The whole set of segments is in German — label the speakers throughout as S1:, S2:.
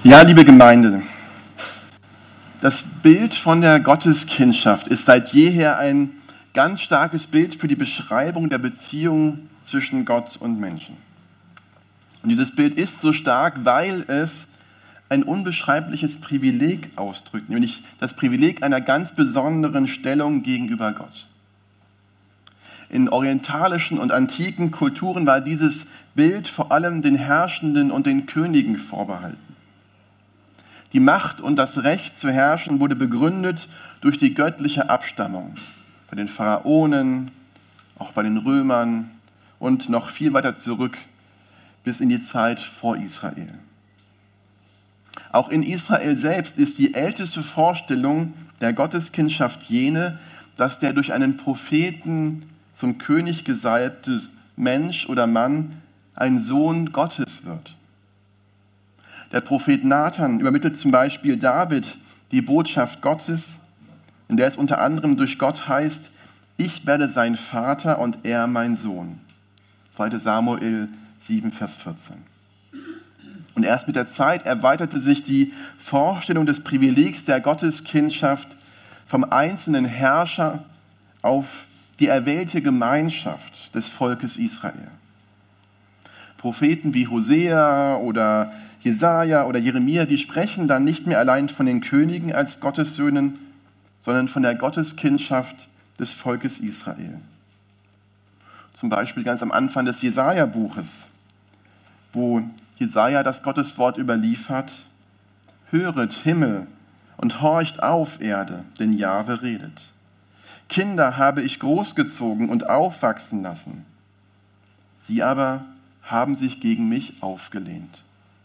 S1: Ja, liebe Gemeinde, das Bild von der Gotteskindschaft ist seit jeher ein ganz starkes Bild für die Beschreibung der Beziehung zwischen Gott und Menschen. Und dieses Bild ist so stark, weil es ein unbeschreibliches Privileg ausdrückt, nämlich das Privileg einer ganz besonderen Stellung gegenüber Gott. In orientalischen und antiken Kulturen war dieses Bild vor allem den Herrschenden und den Königen vorbehalten. Die Macht und das Recht zu herrschen wurde begründet durch die göttliche Abstammung. Bei den Pharaonen, auch bei den Römern und noch viel weiter zurück bis in die Zeit vor Israel. Auch in Israel selbst ist die älteste Vorstellung der Gotteskindschaft jene, dass der durch einen Propheten zum König gesalbte Mensch oder Mann ein Sohn Gottes wird. Der Prophet Nathan übermittelt zum Beispiel David die Botschaft Gottes, in der es unter anderem durch Gott heißt, ich werde sein Vater und er mein Sohn. 2. Samuel 7, Vers 14. Und erst mit der Zeit erweiterte sich die Vorstellung des Privilegs der Gotteskindschaft vom einzelnen Herrscher auf die erwählte Gemeinschaft des Volkes Israel. Propheten wie Hosea oder Jesaja oder Jeremia, die sprechen dann nicht mehr allein von den Königen als Gottessöhnen, sondern von der Gotteskindschaft des Volkes Israel. Zum Beispiel ganz am Anfang des Jesaja-Buches, wo Jesaja das Gotteswort überliefert: Höret Himmel und horcht auf Erde, denn Jahwe redet. Kinder habe ich großgezogen und aufwachsen lassen. Sie aber haben sich gegen mich aufgelehnt.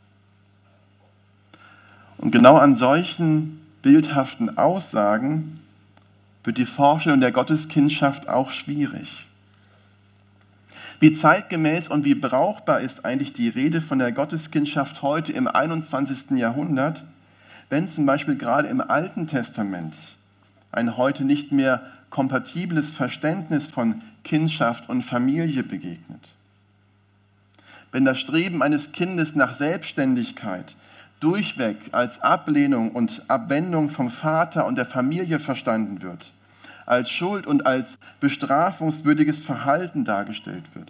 S1: Und genau an solchen bildhaften Aussagen wird die Vorstellung der Gotteskindschaft auch schwierig. Wie zeitgemäß und wie brauchbar ist eigentlich die Rede von der Gotteskindschaft heute im 21. Jahrhundert, wenn zum Beispiel gerade im Alten Testament ein heute nicht mehr kompatibles Verständnis von Kindschaft und Familie begegnet. Wenn das Streben eines Kindes nach Selbstständigkeit durchweg als Ablehnung und Abwendung vom Vater und der Familie verstanden wird, als Schuld und als bestrafungswürdiges Verhalten dargestellt wird.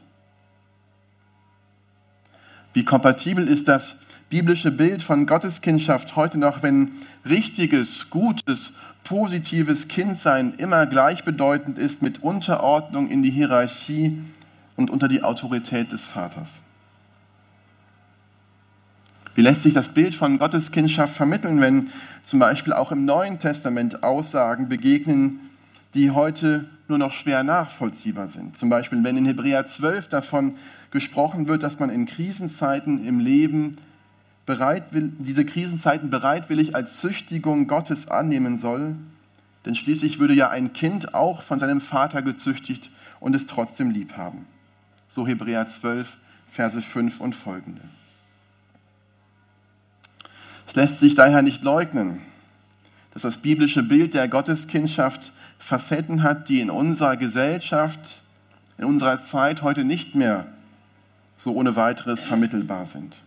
S1: Wie kompatibel ist das biblische Bild von Gotteskindschaft heute noch, wenn richtiges, gutes, positives Kindsein immer gleichbedeutend ist mit Unterordnung in die Hierarchie und unter die Autorität des Vaters? Wie lässt sich das Bild von Gotteskindschaft vermitteln, wenn zum Beispiel auch im Neuen Testament Aussagen begegnen, die heute nur noch schwer nachvollziehbar sind? Zum Beispiel, wenn in Hebräer 12 davon gesprochen wird, dass man in Krisenzeiten im Leben diese Krisenzeiten bereitwillig als Züchtigung Gottes annehmen soll, denn schließlich würde ja ein Kind auch von seinem Vater gezüchtigt und es trotzdem lieb haben. So Hebräer 12, Verse 5 und folgende. Es lässt sich daher nicht leugnen, dass das biblische Bild der Gotteskindschaft Facetten hat, die in unserer Gesellschaft, in unserer Zeit heute nicht mehr so ohne weiteres vermittelbar sind.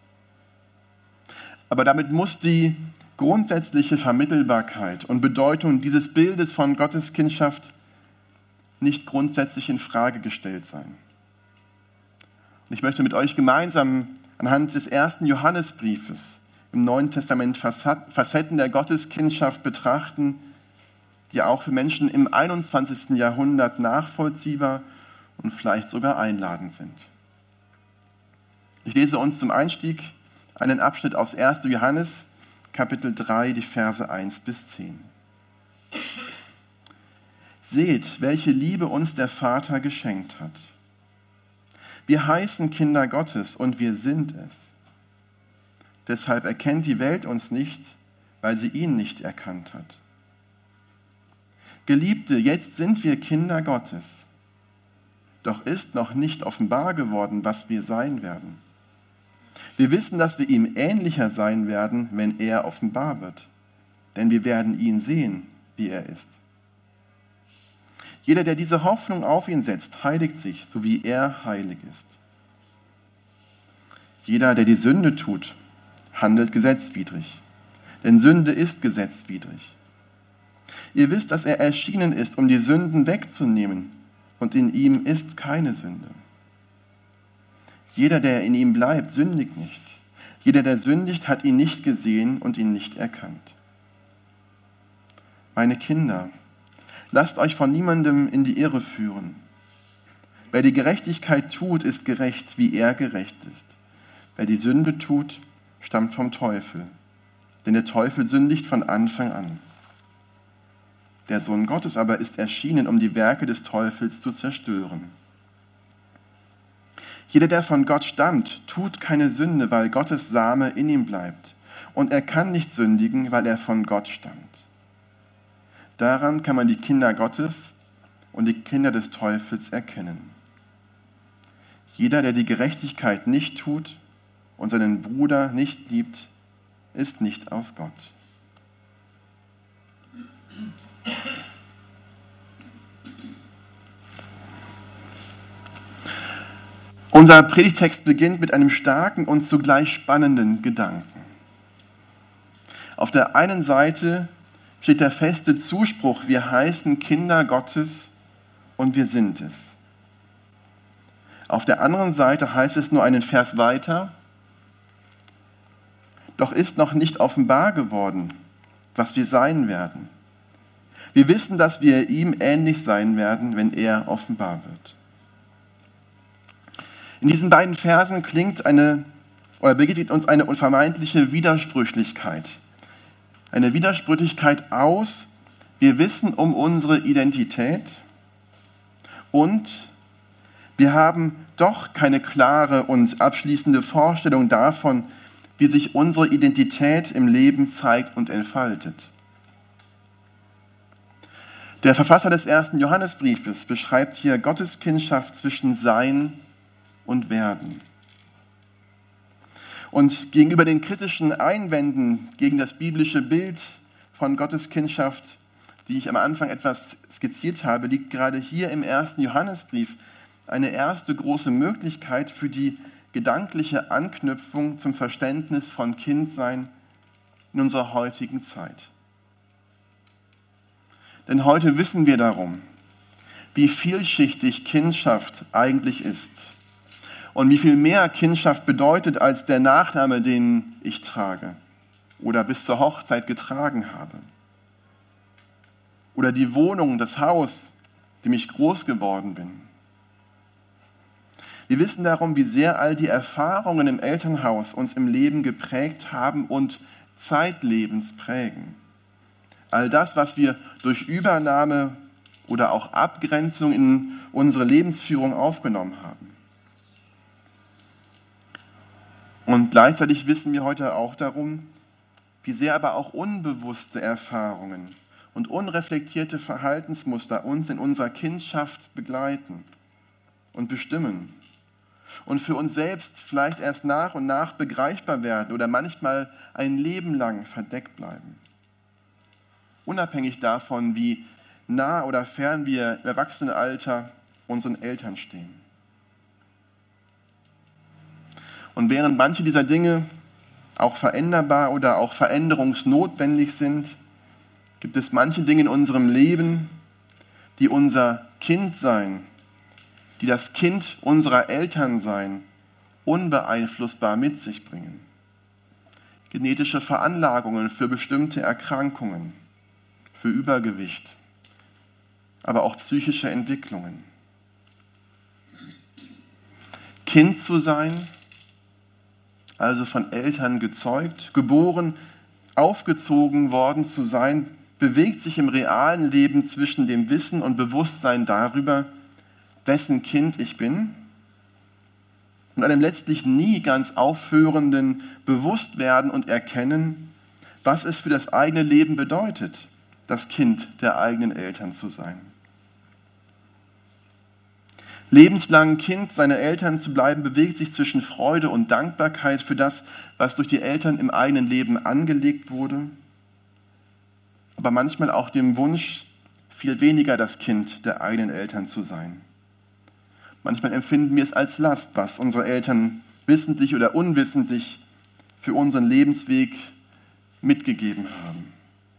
S1: Aber damit muss die grundsätzliche Vermittelbarkeit und Bedeutung dieses Bildes von Gotteskindschaft nicht grundsätzlich in Frage gestellt sein. Und ich möchte mit euch gemeinsam anhand des 1. Johannesbriefes im Neuen Testament Facetten der Gotteskindschaft betrachten, die auch für Menschen im 21. Jahrhundert nachvollziehbar und vielleicht sogar einladend sind. Ich lese uns zum Einstieg einen Abschnitt aus 1. Johannes, Kapitel 3, die Verse 1 bis 10. Seht, welche Liebe uns der Vater geschenkt hat. Wir heißen Kinder Gottes und wir sind es. Deshalb erkennt die Welt uns nicht, weil sie ihn nicht erkannt hat. Geliebte, jetzt sind wir Kinder Gottes. Doch ist noch nicht offenbar geworden, was wir sein werden. Wir wissen, dass wir ihm ähnlicher sein werden, wenn er offenbar wird. Denn wir werden ihn sehen, wie er ist. Jeder, der diese Hoffnung auf ihn setzt, heiligt sich, so wie er heilig ist. Jeder, der die Sünde tut, handelt gesetzwidrig. Denn Sünde ist gesetzwidrig. Ihr wisst, dass er erschienen ist, um die Sünden wegzunehmen, und in ihm ist keine Sünde. Jeder, der in ihm bleibt, sündigt nicht. Jeder, der sündigt, hat ihn nicht gesehen und ihn nicht erkannt. Meine Kinder, lasst euch von niemandem in die Irre führen. Wer die Gerechtigkeit tut, ist gerecht, wie er gerecht ist. Wer die Sünde tut, stammt vom Teufel. Denn der Teufel sündigt von Anfang an. Der Sohn Gottes aber ist erschienen, um die Werke des Teufels zu zerstören. Jeder, der von Gott stammt, tut keine Sünde, weil Gottes Same in ihm bleibt. Und er kann nicht sündigen, weil er von Gott stammt. Daran kann man die Kinder Gottes und die Kinder des Teufels erkennen. Jeder, der die Gerechtigkeit nicht tut und seinen Bruder nicht liebt, ist nicht aus Gott. Unser Predigtext beginnt mit einem starken und zugleich spannenden Gedanken. Auf der einen Seite steht der feste Zuspruch, wir heißen Kinder Gottes und wir sind es. Auf der anderen Seite heißt es nur einen Vers weiter, doch ist noch nicht offenbar geworden, was wir sein werden. Wir wissen, dass wir ihm ähnlich sein werden, wenn er offenbar wird. In diesen beiden Versen begegnet uns eine vermeintliche Widersprüchlichkeit. Eine Widersprüchlichkeit aus, wir wissen um unsere Identität und wir haben doch keine klare und abschließende Vorstellung davon, wie sich unsere Identität im Leben zeigt und entfaltet. Der Verfasser des 1. Johannesbriefes beschreibt hier Gottes Kindschaft zwischen Sein und Werden. Und gegenüber den kritischen Einwänden gegen das biblische Bild von Gottes Kindschaft, die ich am Anfang etwas skizziert habe, liegt gerade hier im 1. Johannesbrief eine erste große Möglichkeit für die gedankliche Anknüpfung zum Verständnis von Kindsein in unserer heutigen Zeit. Denn heute wissen wir darum, wie vielschichtig Kindschaft eigentlich ist und wie viel mehr Kindschaft bedeutet als der Nachname, den ich trage oder bis zur Hochzeit getragen habe. Oder die Wohnung, das Haus, in dem ich groß geworden bin. Wir wissen darum, wie sehr all die Erfahrungen im Elternhaus uns im Leben geprägt haben und zeitlebens prägen. All das, was wir durch Übernahme oder auch Abgrenzung in unsere Lebensführung aufgenommen haben. Und gleichzeitig wissen wir heute auch darum, wie sehr aber auch unbewusste Erfahrungen und unreflektierte Verhaltensmuster uns in unserer Kindschaft begleiten und bestimmen und für uns selbst vielleicht erst nach und nach begreifbar werden oder manchmal ein Leben lang verdeckt bleiben. Unabhängig davon, wie nah oder fern wir im Erwachsenenalter unseren Eltern stehen. Und während manche dieser Dinge auch veränderbar oder auch veränderungsnotwendig sind, gibt es manche Dinge in unserem Leben, die unser Kindsein, die das Kind unserer Eltern sein, unbeeinflussbar mit sich bringen. Genetische Veranlagungen für bestimmte Erkrankungen, für Übergewicht, aber auch psychische Entwicklungen. Kind zu sein, also von Eltern gezeugt, geboren, aufgezogen worden zu sein, bewegt sich im realen Leben zwischen dem Wissen und Bewusstsein darüber, wessen Kind ich bin, und einem letztlich nie ganz aufhörenden Bewusstwerden und Erkennen, was es für das eigene Leben bedeutet, das Kind der eigenen Eltern zu sein. Lebenslang Kind seiner Eltern zu bleiben, bewegt sich zwischen Freude und Dankbarkeit für das, was durch die Eltern im eigenen Leben angelegt wurde, aber manchmal auch dem Wunsch, viel weniger das Kind der eigenen Eltern zu sein. Manchmal empfinden wir es als Last, was unsere Eltern wissentlich oder unwissentlich für unseren Lebensweg mitgegeben haben.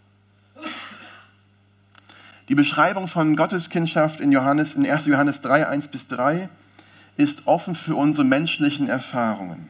S1: Die Beschreibung von Gotteskindschaft in 1. Johannes 3, 1-3 ist offen für unsere menschlichen Erfahrungen.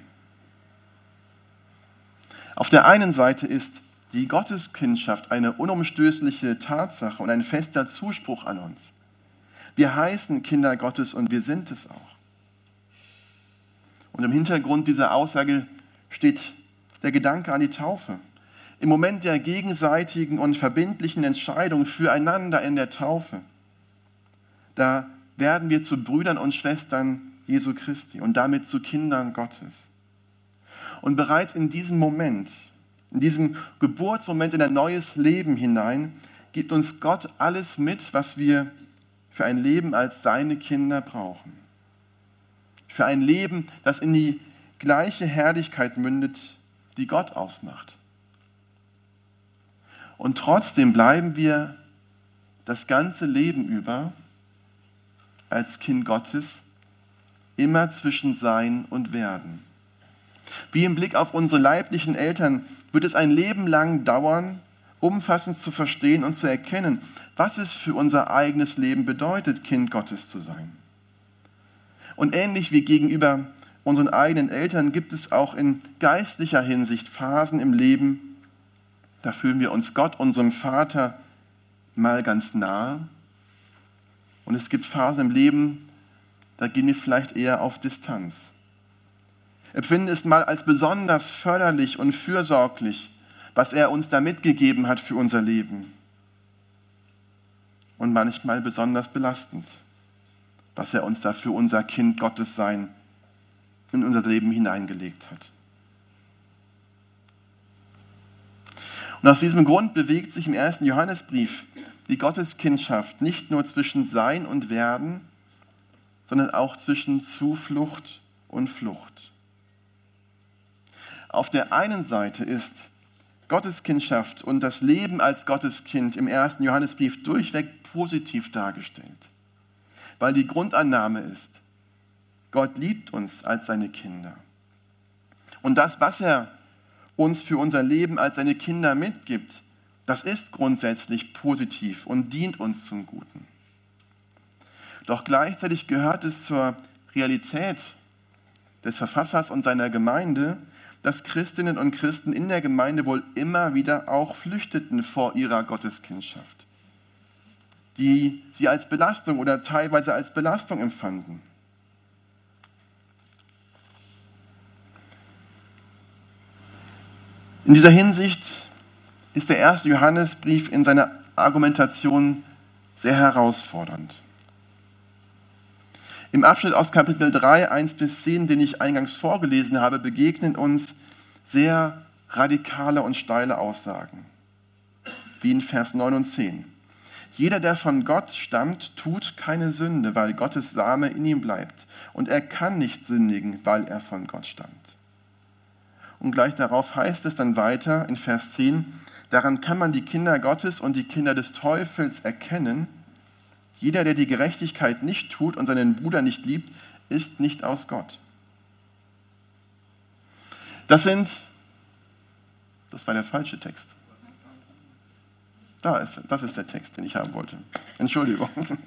S1: Auf der einen Seite ist die Gotteskindschaft eine unumstößliche Tatsache und ein fester Zuspruch an uns. Wir heißen Kinder Gottes und wir sind es auch. Und im Hintergrund dieser Aussage steht der Gedanke an die Taufe. Im Moment der gegenseitigen und verbindlichen Entscheidung füreinander in der Taufe, da werden wir zu Brüdern und Schwestern Jesu Christi und damit zu Kindern Gottes. Und bereits in diesem Moment, in diesem Geburtsmoment in ein neues Leben hinein, gibt uns Gott alles mit, was wir für ein Leben als seine Kinder brauchen. Für ein Leben, das in die gleiche Herrlichkeit mündet, die Gott ausmacht. Und trotzdem bleiben wir das ganze Leben über als Kind Gottes immer zwischen Sein und Werden. Wie im Blick auf unsere leiblichen Eltern wird es ein Leben lang dauern, umfassend zu verstehen und zu erkennen, was es für unser eigenes Leben bedeutet, Kind Gottes zu sein. Und ähnlich wie gegenüber unseren eigenen Eltern gibt es auch in geistlicher Hinsicht Phasen im Leben, da fühlen wir uns Gott, unserem Vater, mal ganz nahe. Und es gibt Phasen im Leben, da gehen wir vielleicht eher auf Distanz. Empfinden es mal als besonders förderlich und fürsorglich, was er uns da mitgegeben hat für unser Leben. Und manchmal besonders belastend, was er uns da für unser Kind Gottes sein in unser Leben hineingelegt hat. Und aus diesem Grund bewegt sich im 1. Johannesbrief die Gotteskindschaft nicht nur zwischen Sein und Werden, sondern auch zwischen Zuflucht und Flucht. Auf der einen Seite ist Gotteskindschaft und das Leben als Gotteskind im 1. Johannesbrief durchweg positiv dargestellt, weil die Grundannahme ist, Gott liebt uns als seine Kinder. Und das, was er uns für unser Leben als seine Kinder mitgibt, das ist grundsätzlich positiv und dient uns zum Guten. Doch gleichzeitig gehört es zur Realität des Verfassers und seiner Gemeinde, dass Christinnen und Christen in der Gemeinde wohl immer wieder auch flüchteten vor ihrer Gotteskindschaft, die sie als Belastung oder teilweise als Belastung empfanden. In dieser Hinsicht ist der 1. Johannesbrief in seiner Argumentation sehr herausfordernd. Im Abschnitt aus Kapitel 3, 1-10, den ich eingangs vorgelesen habe, begegnen uns sehr radikale und steile Aussagen, wie in Vers 9 und 10. Jeder, der von Gott stammt, tut keine Sünde, weil Gottes Same in ihm bleibt. Und er kann nicht sündigen, weil er von Gott stammt. Und gleich darauf heißt es dann weiter in Vers 10, daran kann man die Kinder Gottes und die Kinder des Teufels erkennen. Jeder, der die Gerechtigkeit nicht tut und seinen Bruder nicht liebt, ist nicht aus Gott. Das war der falsche Text. Das ist der Text, den ich haben wollte. Entschuldigung.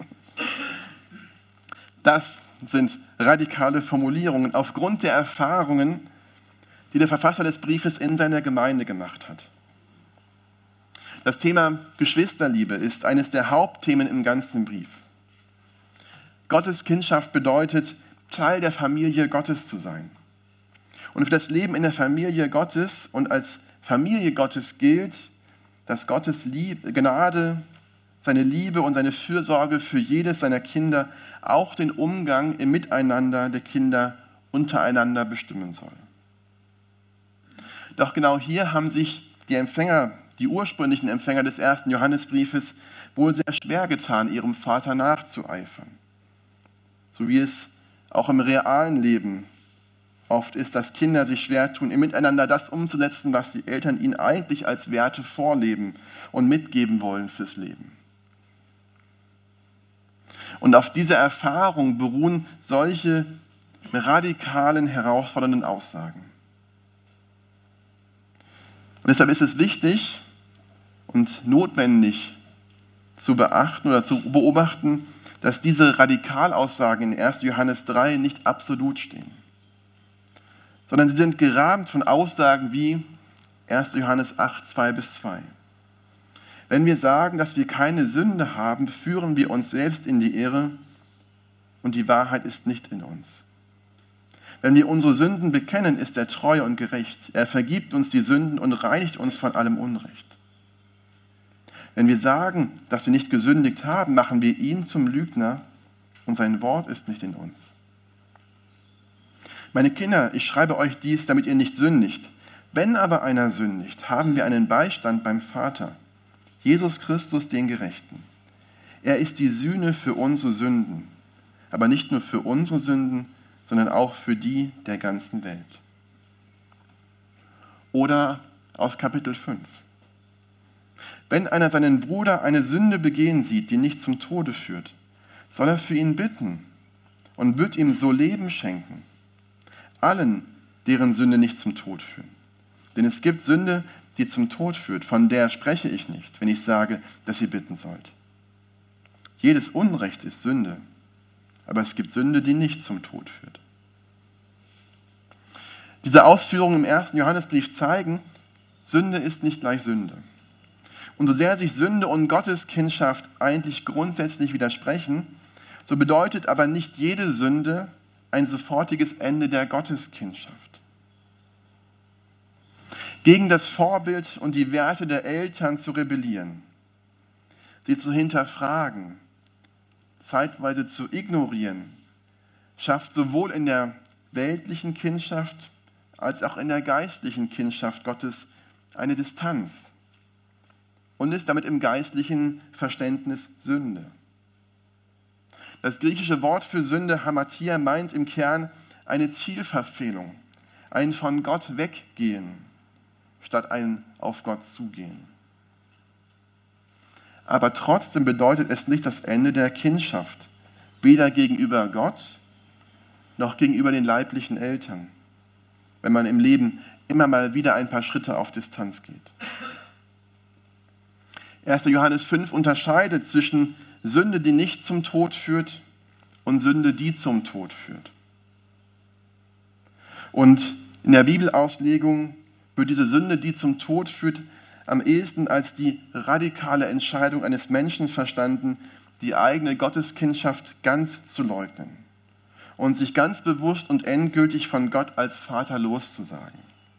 S1: Das sind radikale Formulierungen aufgrund der Erfahrungen, die der Verfasser des Briefes in seiner Gemeinde gemacht hat. Das Thema Geschwisterliebe ist eines der Hauptthemen im ganzen Brief. Gottes Kindschaft bedeutet, Teil der Familie Gottes zu sein. Und für das Leben in der Familie Gottes und als Familie Gottes gilt, dass Gottes Gnade, seine Liebe und seine Fürsorge für jedes seiner Kinder auch den Umgang im Miteinander der Kinder untereinander bestimmen soll. Doch genau hier haben sich die ursprünglichen Empfänger des 1. Johannesbriefes wohl sehr schwer getan, ihrem Vater nachzueifern. So wie es auch im realen Leben oft ist, dass Kinder sich schwer tun, im Miteinander das umzusetzen, was die Eltern ihnen eigentlich als Werte vorleben und mitgeben wollen fürs Leben. Und auf dieser Erfahrung beruhen solche radikalen, herausfordernden Aussagen. Und deshalb ist es wichtig und notwendig zu beachten oder zu beobachten, dass diese Radikalaussagen in 1. Johannes 3 nicht absolut stehen, sondern sie sind gerahmt von Aussagen wie 1. Johannes 8, 2-2. Wenn wir sagen, dass wir keine Sünde haben, führen wir uns selbst in die Irre und die Wahrheit ist nicht in uns. Wenn wir unsere Sünden bekennen, ist er treu und gerecht. Er vergibt uns die Sünden und reinigt uns von allem Unrecht. Wenn wir sagen, dass wir nicht gesündigt haben, machen wir ihn zum Lügner und sein Wort ist nicht in uns. Meine Kinder, ich schreibe euch dies, damit ihr nicht sündigt. Wenn aber einer sündigt, haben wir einen Beistand beim Vater, Jesus Christus, den Gerechten. Er ist die Sühne für unsere Sünden, aber nicht nur für unsere Sünden, sondern auch für die der ganzen Welt. Oder aus Kapitel 5. Wenn einer seinen Bruder eine Sünde begehen sieht, die nicht zum Tode führt, soll er für ihn bitten und wird ihm so Leben schenken. Allen, deren Sünde nicht zum Tod führt. Denn es gibt Sünde, die zum Tod führt, von der spreche ich nicht, wenn ich sage, dass ihr bitten sollt. Jedes Unrecht ist Sünde, aber es gibt Sünde, die nicht zum Tod führt. Diese Ausführungen im 1. Johannesbrief zeigen, Sünde ist nicht gleich Sünde. Und so sehr sich Sünde und Gotteskindschaft eigentlich grundsätzlich widersprechen, so bedeutet aber nicht jede Sünde ein sofortiges Ende der Gotteskindschaft. Gegen das Vorbild und die Werte der Eltern zu rebellieren, sie zu hinterfragen, zeitweise zu ignorieren, schafft sowohl in der weltlichen Kindschaft als auch in der geistlichen Kindschaft Gottes eine Distanz und ist damit im geistlichen Verständnis Sünde. Das griechische Wort für Sünde, Hamatia, meint im Kern eine Zielverfehlung, ein von Gott weggehen, statt ein auf Gott zugehen. Aber trotzdem bedeutet es nicht das Ende der Kindschaft, weder gegenüber Gott noch gegenüber den leiblichen Eltern, wenn man im Leben immer mal wieder ein paar Schritte auf Distanz geht. 1. Johannes 5 unterscheidet zwischen Sünde, die nicht zum Tod führt, und Sünde, die zum Tod führt. Und in der Bibelauslegung wird diese Sünde, die zum Tod führt, am ehesten als die radikale Entscheidung eines Menschen verstanden, die eigene Gotteskindschaft ganz zu leugnen und sich ganz bewusst und endgültig von Gott als Vater loszusagen.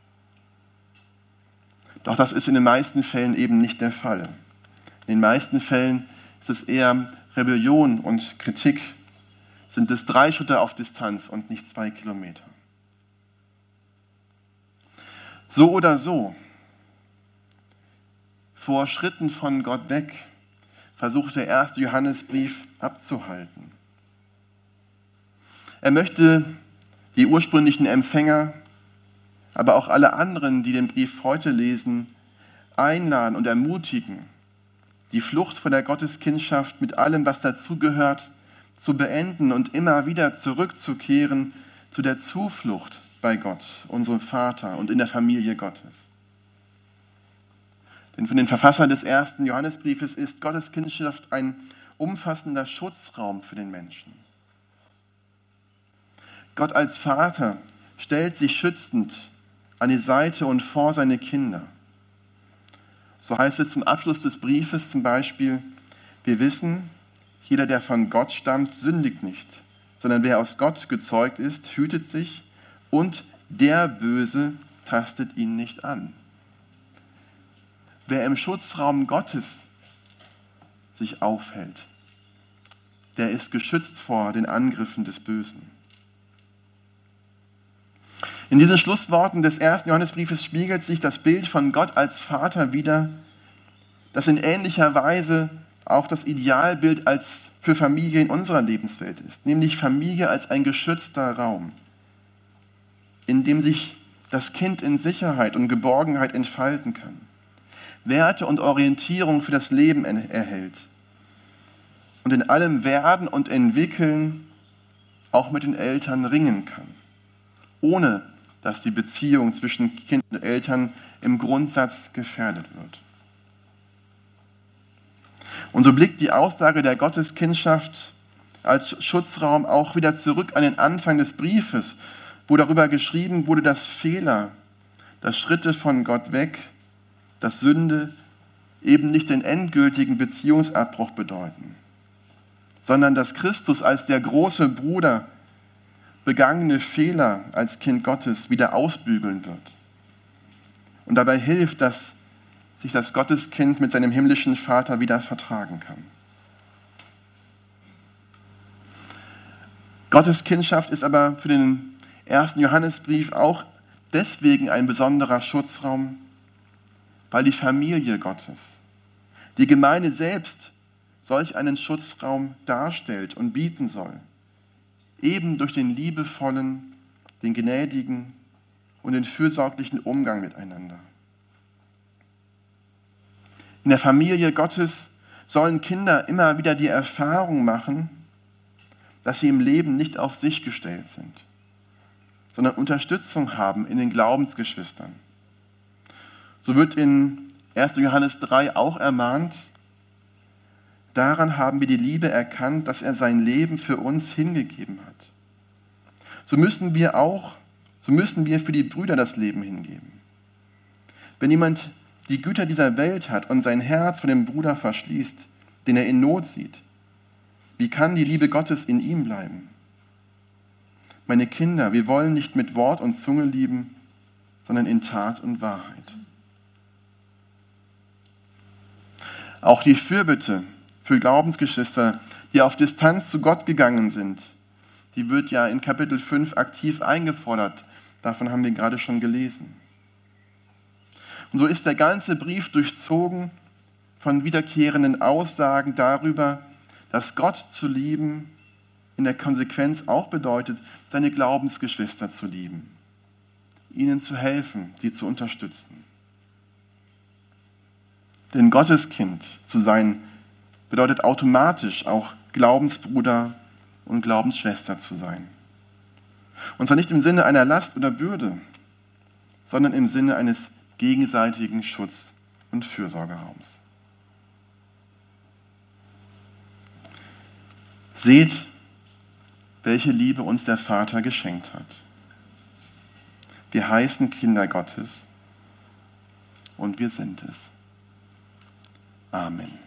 S1: Doch das ist in den meisten Fällen eben nicht der Fall. In den meisten Fällen ist es eher Rebellion und Kritik. Sind es 3 Schritte auf Distanz und nicht 2 Kilometer. So oder so, vor Schritten von Gott weg, versucht der 1. Johannesbrief abzuhalten. Er möchte die ursprünglichen Empfänger, aber auch alle anderen, die den Brief heute lesen, einladen und ermutigen, die Flucht vor der Gotteskindschaft mit allem, was dazugehört, zu beenden und immer wieder zurückzukehren zu der Zuflucht bei Gott, unserem Vater und in der Familie Gottes. Denn für den Verfasser des 1. Johannesbriefes ist Gotteskindschaft ein umfassender Schutzraum für den Menschen. Gott als Vater stellt sich schützend an die Seite und vor seine Kinder. So heißt es zum Abschluss des Briefes zum Beispiel, wir wissen, jeder, der von Gott stammt, sündigt nicht, sondern wer aus Gott gezeugt ist, hütet sich und der Böse tastet ihn nicht an. Wer im Schutzraum Gottes sich aufhält, der ist geschützt vor den Angriffen des Bösen. In diesen Schlussworten des 1. Johannesbriefes spiegelt sich das Bild von Gott als Vater wider, das in ähnlicher Weise auch das Idealbild als für Familie in unserer Lebenswelt ist, nämlich Familie als ein geschützter Raum, in dem sich das Kind in Sicherheit und Geborgenheit entfalten kann, Werte und Orientierung für das Leben erhält und in allem Werden und Entwickeln auch mit den Eltern ringen kann, ohne dass die Beziehung zwischen Kind und Eltern im Grundsatz gefährdet wird. Und so blickt die Aussage der Gotteskindschaft als Schutzraum auch wieder zurück an den Anfang des Briefes, wo darüber geschrieben wurde, dass Fehler, dass Schritte von Gott weg, dass Sünde eben nicht den endgültigen Beziehungsabbruch bedeuten, sondern dass Christus als der große Bruder begangene Fehler als Kind Gottes wieder ausbügeln wird und dabei hilft, dass sich das Gotteskind mit seinem himmlischen Vater wieder vertragen kann. Gottes Kindschaft ist aber für den 1. Johannesbrief auch deswegen ein besonderer Schutzraum, weil die Familie Gottes, die Gemeinde selbst, solch einen Schutzraum darstellt und bieten soll, eben durch den liebevollen, den gnädigen und den fürsorglichen Umgang miteinander. In der Familie Gottes sollen Kinder immer wieder die Erfahrung machen, dass sie im Leben nicht auf sich gestellt sind, sondern Unterstützung haben in den Glaubensgeschwistern. So wird in 1. Johannes 3 auch ermahnt, daran haben wir die Liebe erkannt, dass er sein Leben für uns hingegeben hat. So müssen wir für die Brüder das Leben hingeben. Wenn jemand die Güter dieser Welt hat und sein Herz von dem Bruder verschließt, den er in Not sieht, wie kann die Liebe Gottes in ihm bleiben? Meine Kinder, wir wollen nicht mit Wort und Zunge lieben, sondern in Tat und Wahrheit. Auch die Fürbitte für Glaubensgeschwister, die auf Distanz zu Gott gegangen sind, die wird ja in Kapitel 5 aktiv eingefordert. Davon haben wir gerade schon gelesen. Und so ist der ganze Brief durchzogen von wiederkehrenden Aussagen darüber, dass Gott zu lieben in der Konsequenz auch bedeutet, seine Glaubensgeschwister zu lieben, ihnen zu helfen, sie zu unterstützen. Denn Gotteskind zu sein bedeutet automatisch auch Glaubensbruder und Glaubensschwester zu sein. Und zwar nicht im Sinne einer Last oder Bürde, sondern im Sinne eines gegenseitigen Schutz- und Fürsorgeraums. Seht, welche Liebe uns der Vater geschenkt hat. Wir heißen Kinder Gottes und wir sind es. Amen.